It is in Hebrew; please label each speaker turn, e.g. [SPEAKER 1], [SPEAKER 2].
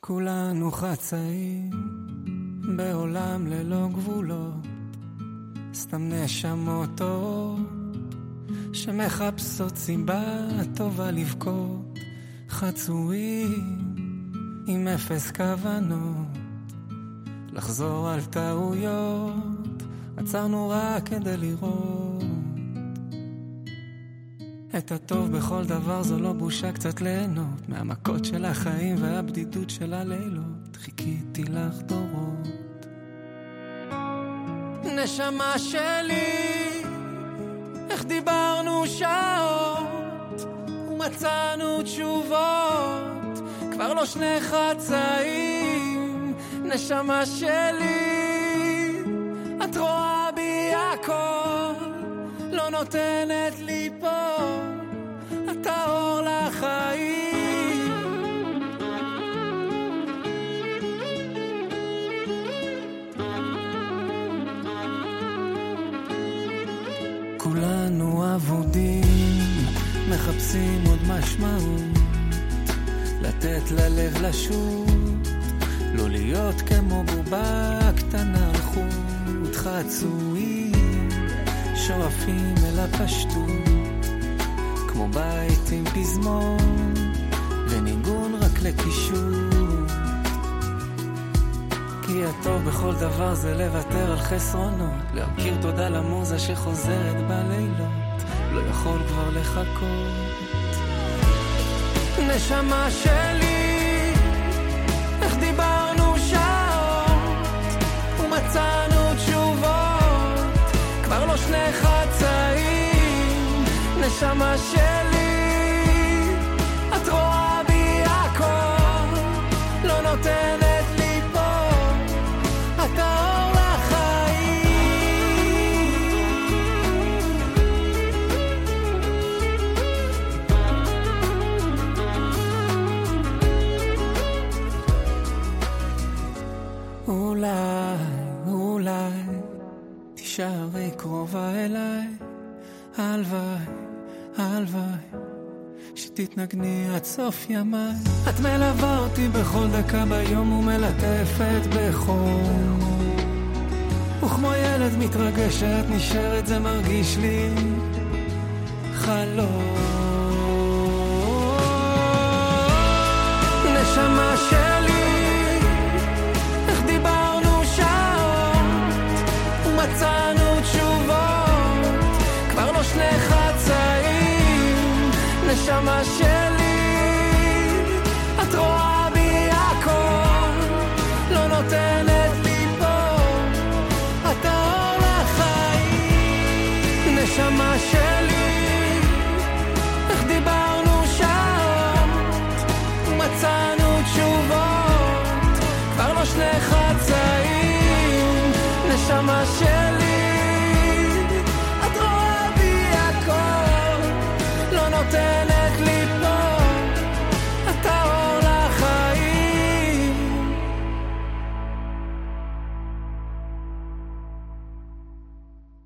[SPEAKER 1] כולנו חצאים בעולם ללא גבולות, סתם נשמות אור שמחפשות סיבה טובה לבכות, חצויים עם אפס כוונות לחזור על טעויות, עצרנו רק כדי לראות את הטוב בכל דבר. זו לא בושה קצת ליהנות מהמכות של החיים והבדידות של הלילות, חיכיתי לך דורות. נשמה שלי, איך דיברנו שעות ומצאנו תשובות, כבר לא שני חצאים. נשמה שלי, את רואה בי הכל, לא נותנת לי פה, את האור לחיים. כולנו עבודים, מחפשים עוד משמעות, לתת ללב לשוט, לא להיות כמו בובה קטנה על חוט, חצויים שואפים אל הפשטות, כמו בית עם פזמון וניגון רק לקישוט. כי הטוב בכל דבר זה לוותר על חסרונות, להכיר תודה למוזה שחוזרת בלילות, לא יכול כבר לחכות. נשמה שלי, איך דיברנו שעות ומצאנו תשובות, כבר לא שני חצאים. נשמה שלי, את רואה בי הכל, לא נותנת לי פה, את האור לחיים. אולי תישארי קרובה אליי, הלוואי שתתנגני עד סוף ימיי. את מלווה אותי בכל דקה ביום ומלטפת בחום, וכמו ילד מתרגש שאת נשארת, זה מרגיש לי חלום. נשמה שלי, איך דיברנו שעות ומצאנו תשובות, כבר לא שני חצאים. נשמה שלי, את רואה בי הכל, לא נותנת לי פה, את האור לחיים. נשמה שלי, איך דיברנו שעות ומצאנו תשובות, כבר לא שני חצאים. נשמה שלי,